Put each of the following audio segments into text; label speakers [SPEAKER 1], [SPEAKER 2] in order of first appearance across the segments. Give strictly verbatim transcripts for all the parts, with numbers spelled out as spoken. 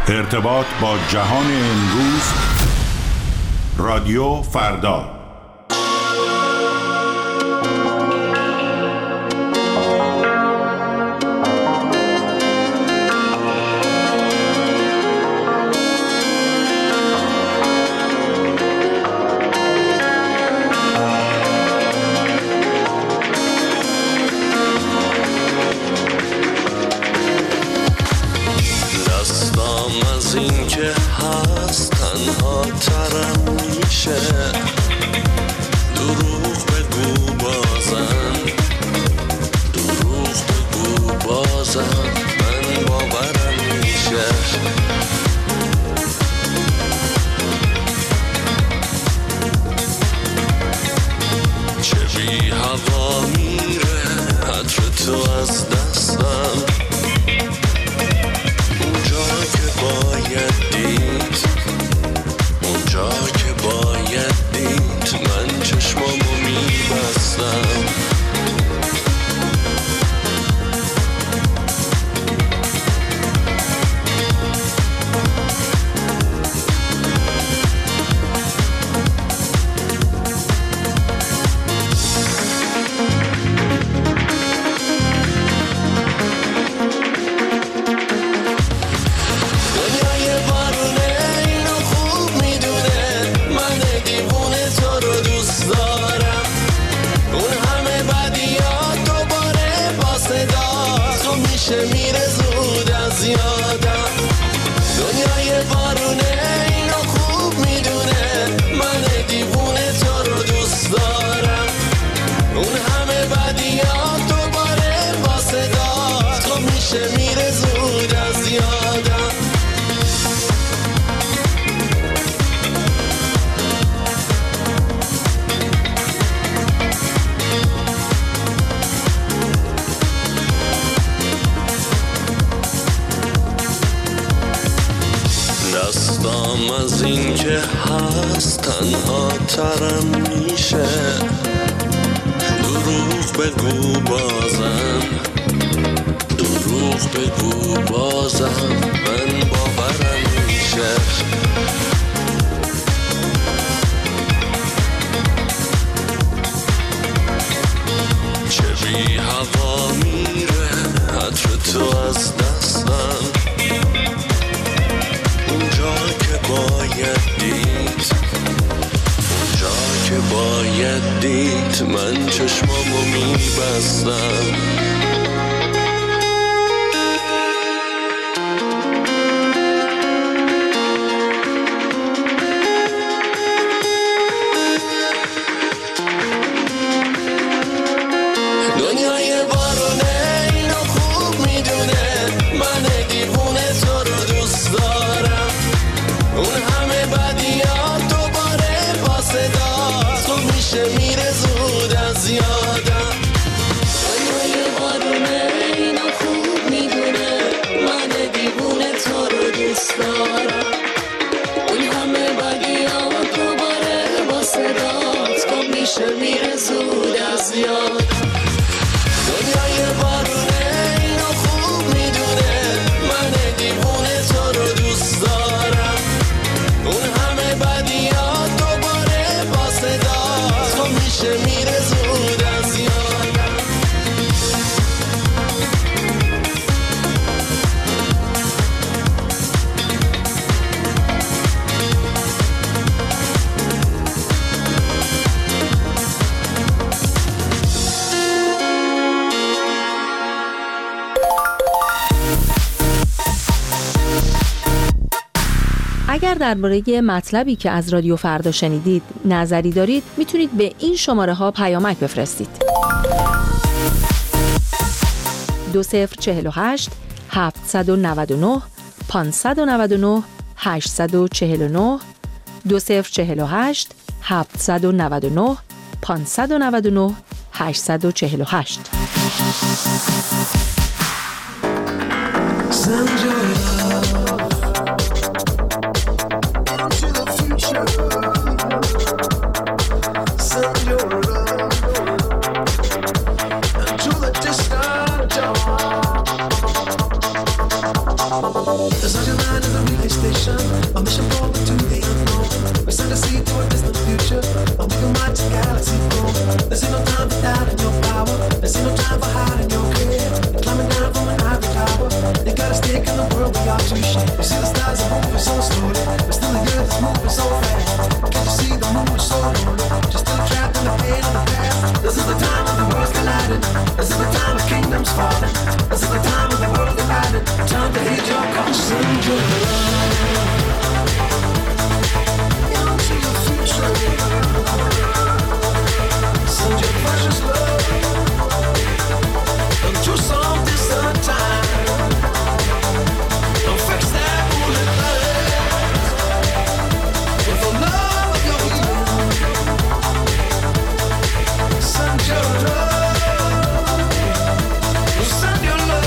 [SPEAKER 1] ارتباط با جهان امروز، رادیو فردا.
[SPEAKER 2] از این که هست تنها ترم میشه، دروغ بگو بازم، دروغ بگو بازم، من باورم میشه. چه بی هوا میره عطر تو از دستم، اونجا که باید دید، اونجا که باید دید، من چشمامو میبستم.
[SPEAKER 3] اگر درباره مطلبی که از رادیو فردا شنیدید نظری دارید، میتونید به این شماره ها پیامک بفرستید. دو صفر چهل و هشت هفتصد و نود و نه پانصد و نود و نه هشتصد و چهل و نه دو صفر چهل و هشت هفتصد و نود و نه پانصد و نود و نه هشتصد و چهل و هشت.
[SPEAKER 4] The sunshine line is a relay station, a mission forward to the unknown. We send a seed to a distant future, and we can watch the galaxy grow. There's no time for doubt in your power. There's no time for hiding your care. Climbing down from an ivory tower, you got a stake in the world we are to share. You see the stars are moving so slowly, but still the earth is moving so fast. Can't you see the moon is so lonely? Just still trapped in the pain of the past. This is the time when the world's colliding. This is the time of kingdoms falling. This is the time when the world's divided. Time to heed your call. Send your love into your future. Send your precious love into some distant time. Don't fix that bullet lines with the love of your healing. Send your love. Send your love.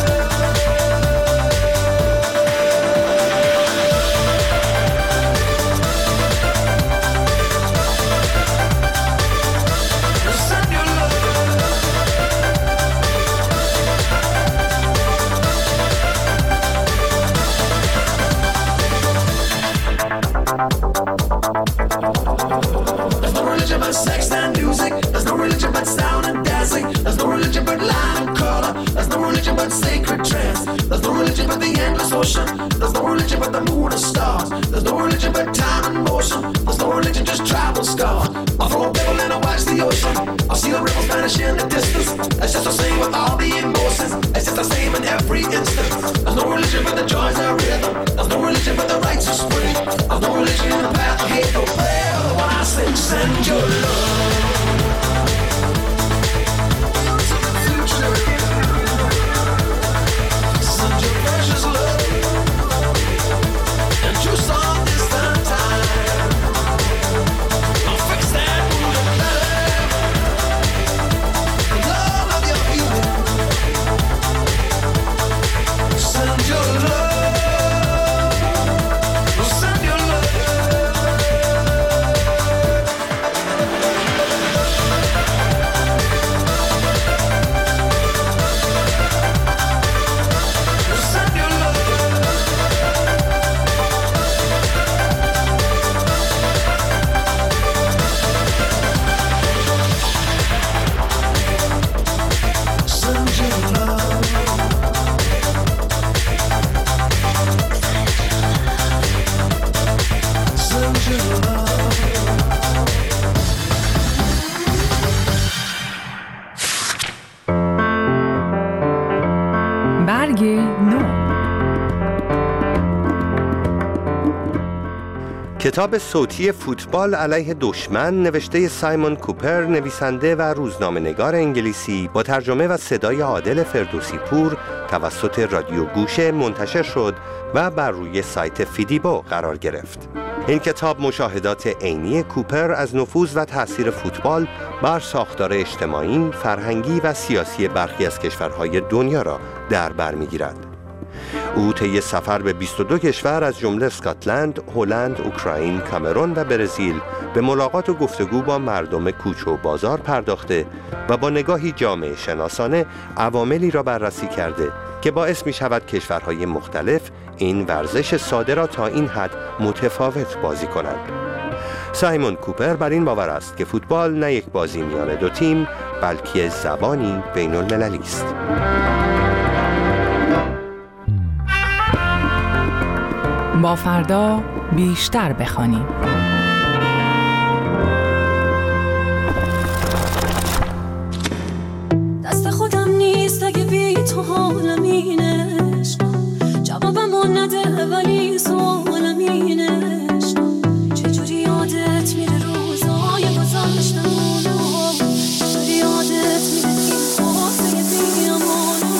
[SPEAKER 4] There's no religion but sex and music. There's no religion but sound and dancing. There's no religion but line and color. There's no religion but sacred trance. There's no religion but the endless ocean. There's no religion but the moon and stars. There's no religion but time and motion. There's no religion, just tribal scars. I'll throw a pebble and I'll watch the ocean. I'll see the ripples vanish in the distance. It's just the same with all the emotions. It's just the same in every instant. There's no religion but the joys of rhythm. There's no religion but the rites of spring. There's no religion in the path of hate, no prayer. When I say send your love into the future. Send your precious love into some distant time. Don't fix that bullet love. The love of your healing. Send your love. Send your love.
[SPEAKER 5] برگ نو.
[SPEAKER 6] کتاب صوتی فوتبال علیه دشمن نوشته سایمون کوپر، نویسنده و روزنامه‌نگار انگلیسی، با ترجمه و صدای عادل فردوسی پور توسط رادیو گوشه منتشر شد و بر روی سایت فیدیبو قرار گرفت. این کتاب مشاهدات عینی کوپر از نفوذ و تأثیر فوتبال بر ساختار اجتماعی، فرهنگی و سیاسی برخی از کشورهای دنیا را در بر می‌گیرد. او طی سفر به بیست و دو کشور از جمله اسکاتلند، هلند، اوکراین، کامرون و برزیل به ملاقات و گفتگو با مردم کوچه و بازار پرداخته و با نگاهی جامعه شناسانه عواملی را بررسی کرده که باعث می شود کشورهای مختلف این ورزش ساده را تا این حد متفاوت بازی کنند. سایمون کوپر بر این باور است که فوتبال نه یک بازی میان دو تیم، بلکه زبانی بین المللی است.
[SPEAKER 5] با فردا بیشتر بخوانیم.
[SPEAKER 7] دست خودم نیست اگه بی تو حالم این عشق، جوابمو نده ولی سوالم این عشق، چجوری یادت میره روزای گذشتمونو، چجوری یادت میره این خاطره بی امانو.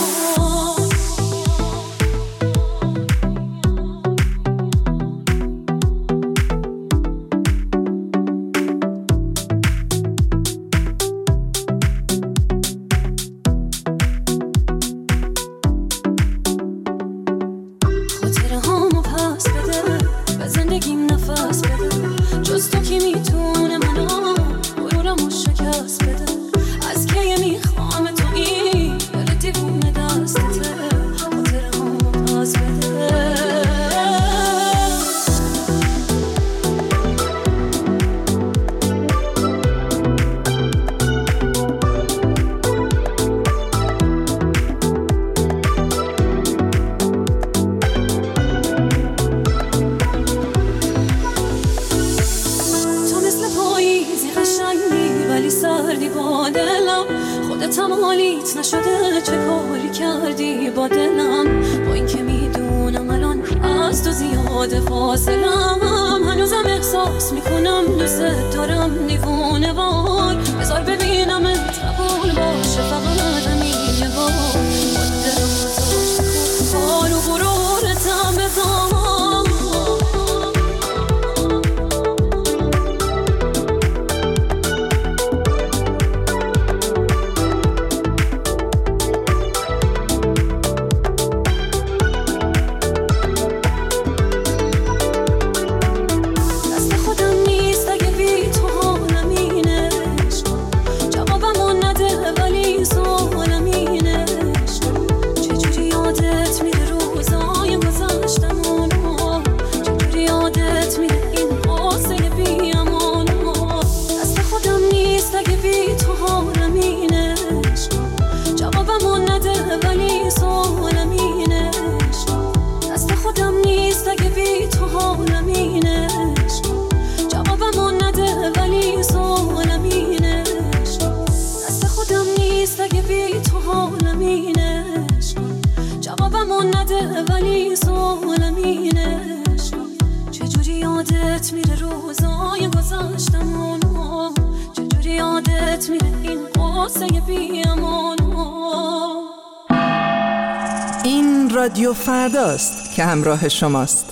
[SPEAKER 7] عالیت نشده چه کاری کردی با دلم، با این که میدونم الان از تو زیاد فاصلم، هنوزم احساس میکنم دوست دارم دیوونه وای، بذار ببینم اتربال باشه فقط همین یه بار، مانده روزاش کار و غرورتم بزام. ولی سوالم اینش چجوری یادت میره روزای گذشتمونو، چجوری یادت میره این قصه بیامونو.
[SPEAKER 5] این رادیو فرداست که همراه شماست.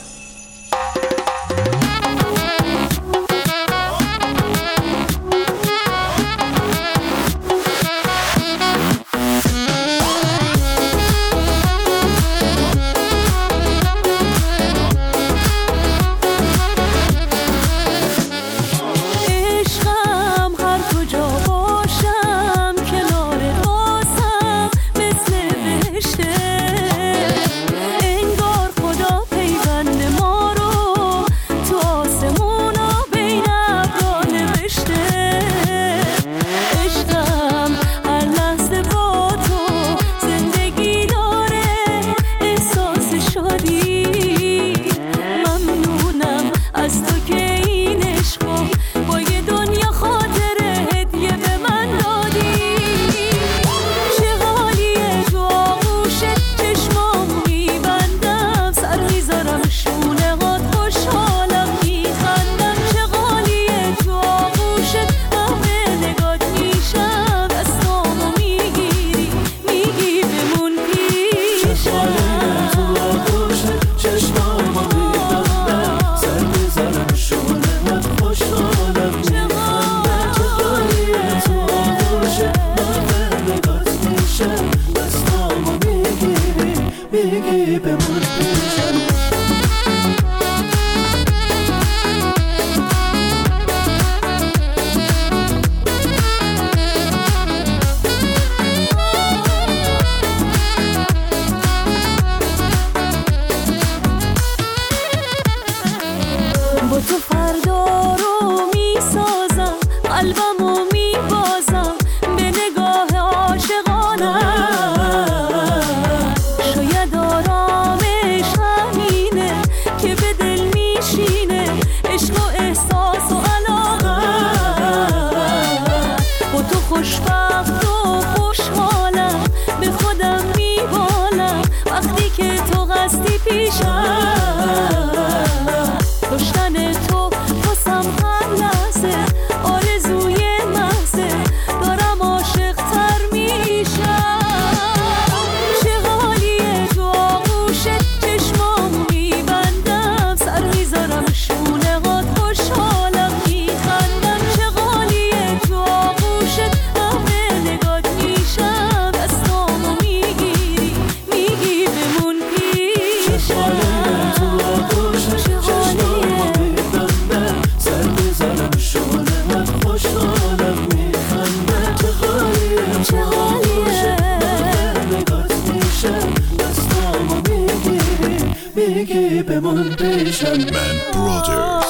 [SPEAKER 1] Man Brothers.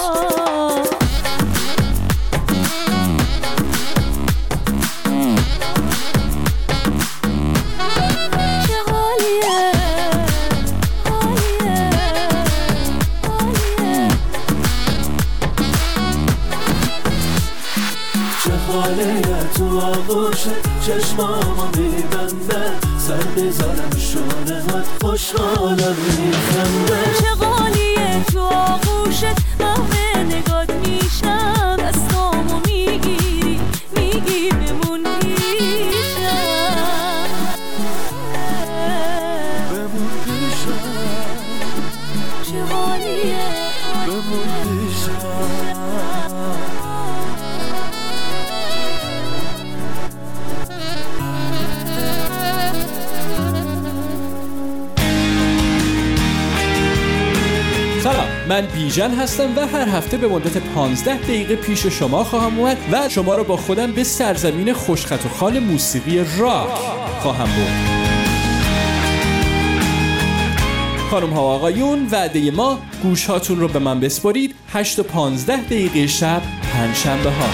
[SPEAKER 4] چه چغاله تو آغوشه چشمامو میبنده سر میذارم شانهات خوشحالم میخنده
[SPEAKER 7] چغالیه تو آغوشت من به نگات میشم دستامو میگیری میگی بمون پیشم
[SPEAKER 4] بمون پیشم
[SPEAKER 7] چغالیه
[SPEAKER 4] بمون پیشم
[SPEAKER 8] سلام، من بیژن هستم و هر هفته به مدت پانزده دقیقه پیش شما خواهم اومد و شما رو با خودم به سرزمین خوشخط و خال موسیقی راک خواهم برد. خانم ها و آقایون، وعده ما گوش هاتون رو به من بسپارید هشت و پانزده دقیقه شب پنجشنبه ها.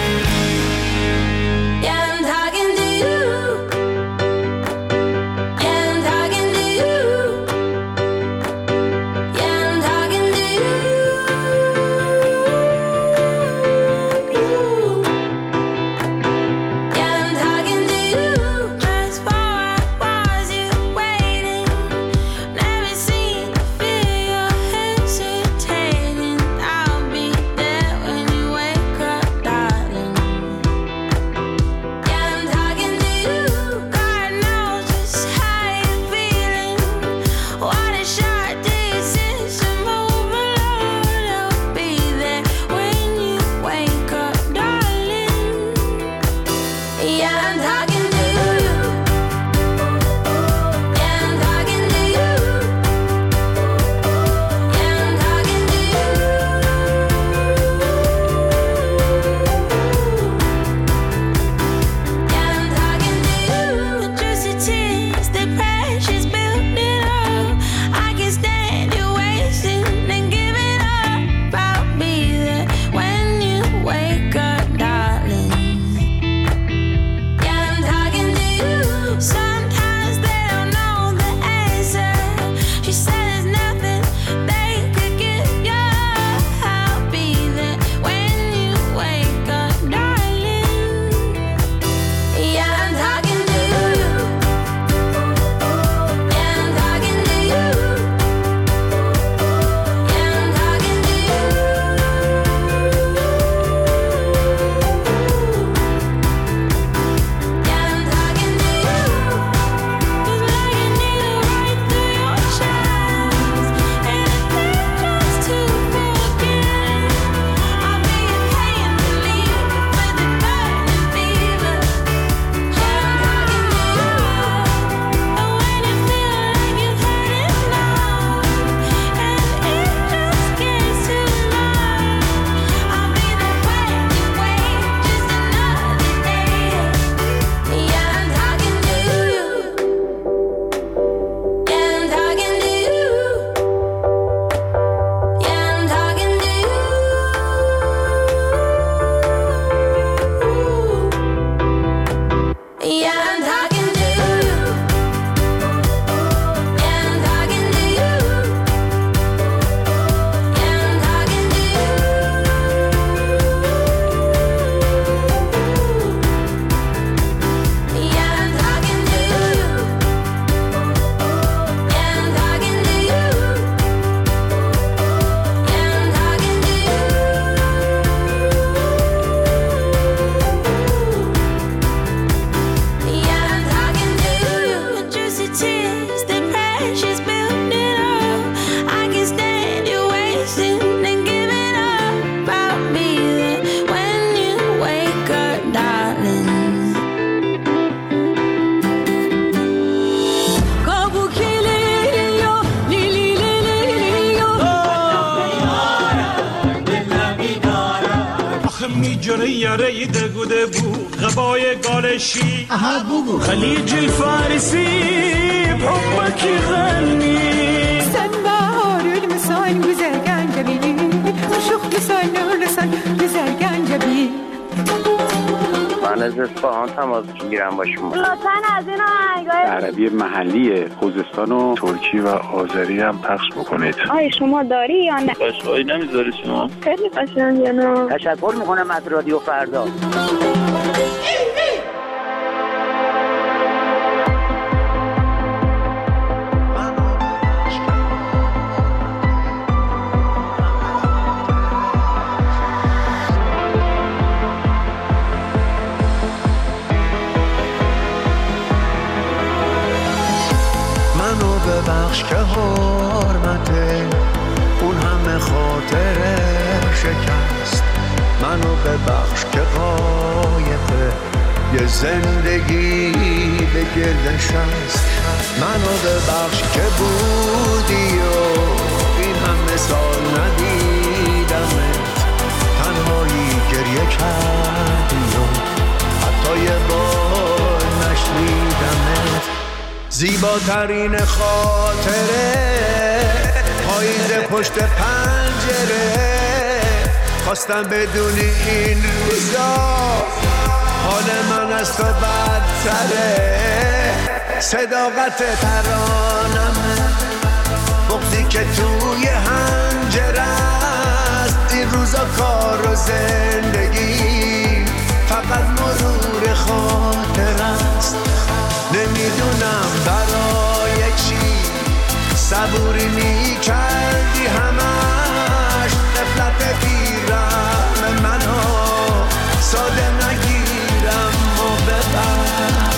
[SPEAKER 9] جوری یاره دگوده بو غبای گالشی خلیج الفارسی بحبك غني
[SPEAKER 10] sen baharül misal güzel gencebi Uşuk misal nurlusan güzel gencebi
[SPEAKER 11] من از اصفهان تماس میگیرم با شما.
[SPEAKER 12] لطفاً از این آهنگای
[SPEAKER 13] عربی محلی خوزستان و ترکی و آذری هم پخش بکنید.
[SPEAKER 12] آیا شما داری یا نه؟
[SPEAKER 11] قشقایی نمیذاری شما؟
[SPEAKER 12] خیلی قشنگه نه.
[SPEAKER 11] تشکر میکنم از رادیو فردا.
[SPEAKER 14] حرمته، اون همه خاطر شکست. منو ببخش که قایقه یه زندگی به گردش هست. منو ببخش که بودی و این همه سال ندیدمت، تنهایی گریه کردی و حتی یه بار نشنیدمت. زیباترین خاطره پاییز پشت پنجره، خواستم بدونی این روزا حال من از تو بدتره. صداقت ترانمه، بغضی که توی حنجره است. این روزا کار و زندگی فقط مرور خاطر است. نمیدونم برای چی صبوری میکردی همش، غفلت بیرم منو ساده نگیرم و ببر.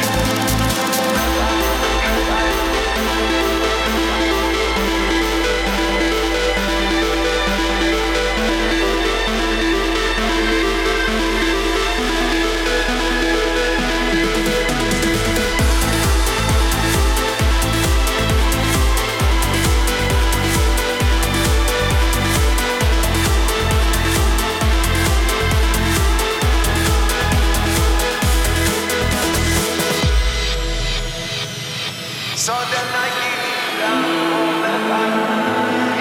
[SPEAKER 14] ساده نگیرم و ببخش،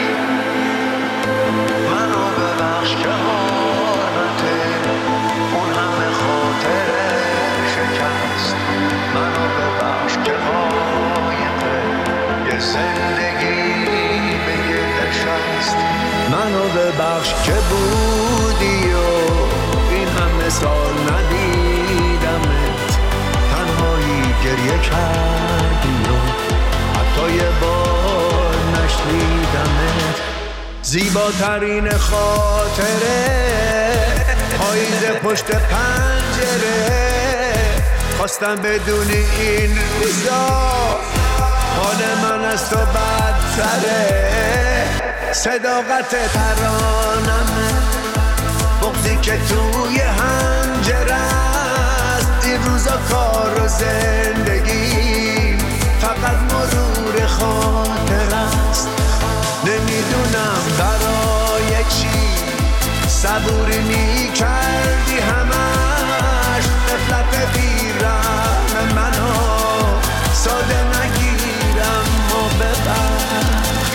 [SPEAKER 14] منو ببخش که حرمته، اون همه خاطر شکست. منو ببخش که قایقه یه زندگی به گردش هست. منو ببخش که بودی و این همه سال ندیدمت، تنهایی گریه کردی تا یه بار نشنیدمت. زیباترین خاطره پاییز پشت پنجره، خواستم بدونی این روزا حال من از تو بدتره. صداقت ترانمه، بغضی که توی حنجره است. این روزا کار و زندگی فقط مرور خاطر است. نمیدونم برای چی صبوری میکردی همش، غفلت بیرم منو ساده نگیرم و ببخش.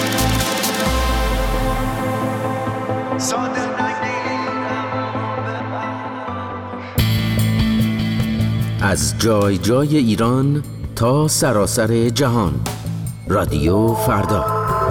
[SPEAKER 14] ساده نگیرم و ببخش.
[SPEAKER 15] از جای جای ایران تا سراسر جهان، رادیو فردا.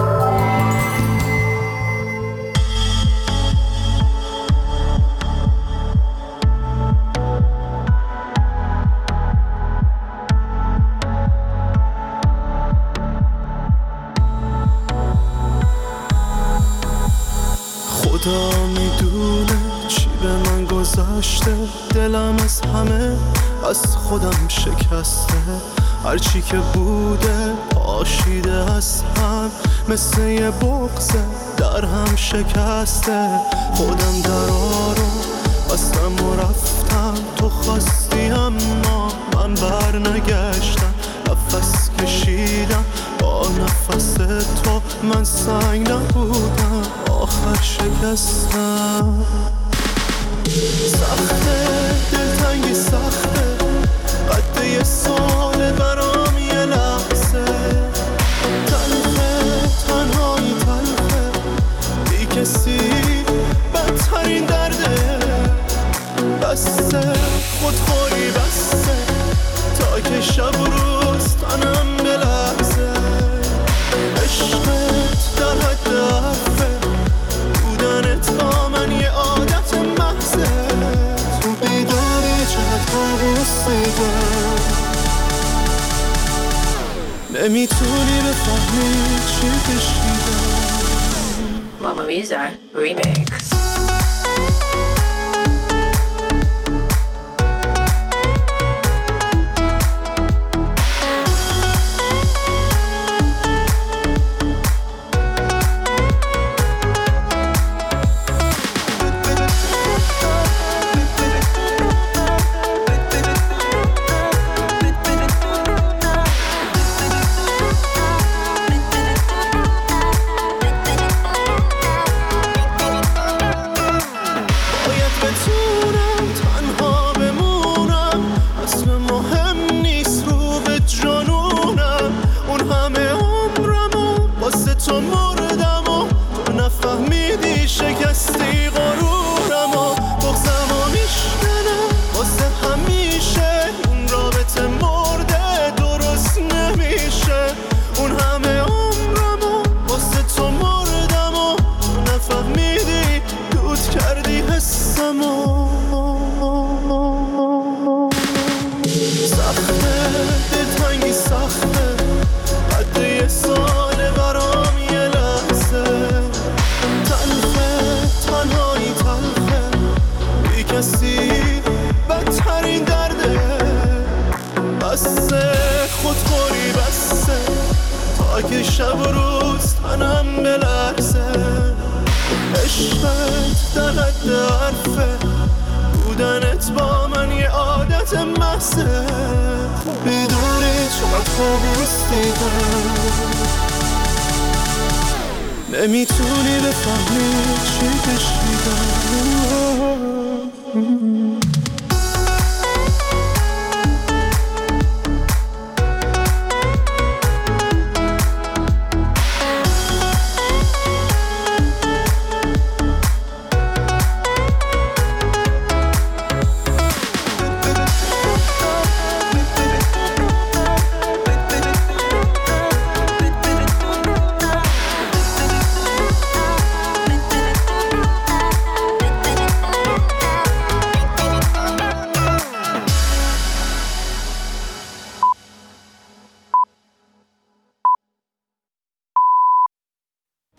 [SPEAKER 16] خدا میدونه چی به من گذشته، دلم از همه از خودم شکسته. هرچی که بوده پاشیده از هم، مثل یه بغضه در هم شکسته. خودم درا رو بستم و رفتم، تو خواستی اما من بر نگشتم. نفس کشیدم با نفس تو، من سنگ نبودم آخر شکستم. سخته دلتنگی سخته، قد یه سال برام یه لحظه. تلخه تنهایی تلخه، بی کسی بدترین درده. بسته خودخوری بسته، تا که شب و روز تنم بلحظه. عشقت در حد حرفه، بودنت با من یه عادت محضه. تو بیداری چقدر رسیدم، نمیتونی بفهمی چی کشیدم.
[SPEAKER 17] Mama Misa Remix.
[SPEAKER 16] تو مردم و تو نفهمیدی شکستی غرورم و بغزم و میشکنه واسه همیشه این رابطه مرده درست نمیشه اون همه عمرم و واسه تو مردم و تو نفهمیدی دود کردی حسم و سخته دلتنگی سخته بعد یه سال برام یه لحظه تلخه تنهایی تلخه بی کسی بدترین درده بسته خودخوری بسته تا که شب و روز تنم بلرزه عشقت در حد حرفه بودنت با من یه عادت محضه بدونی چقدر خوابوس دیدم نمیتونی بفهمی چی کشیدم